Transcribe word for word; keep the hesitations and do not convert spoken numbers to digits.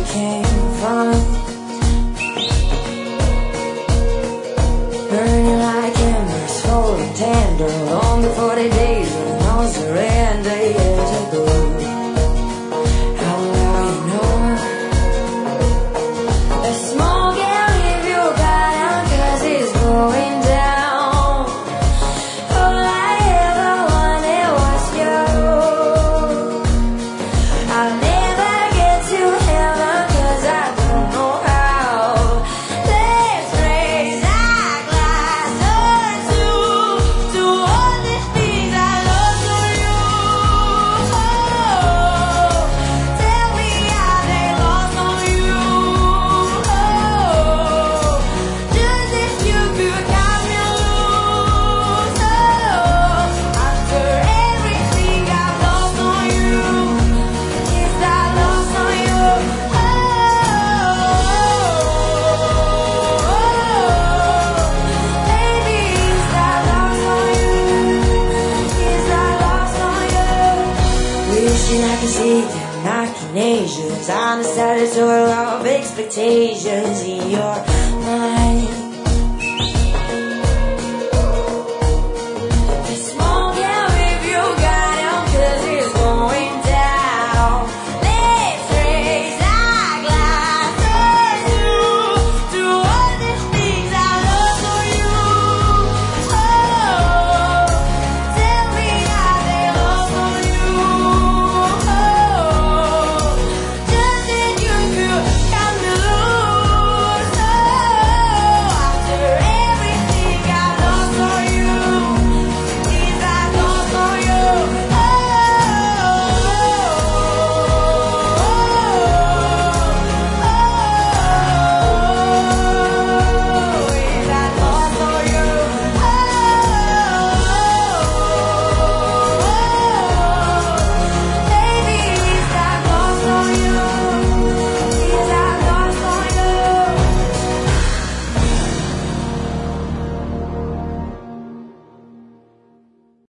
came from, burning like embers, cold and tender, long before the days of no surrender years ago. How well you know the smoke can leave you down, 'cause it's going down. All I ever wanted was you. I'll never get to heaven, 'cause I don't know how. Let's raise our glasses to, to all the things I love to you. Oh, tell me how they lost on you. Oh, just if you could cut me loose. Oh, after everything I've lost on you, is that lost on you? Oh, baby, is that lost on you? Is that lost on you? Wishing I could see them knocking angels on the side of expectations in your mind.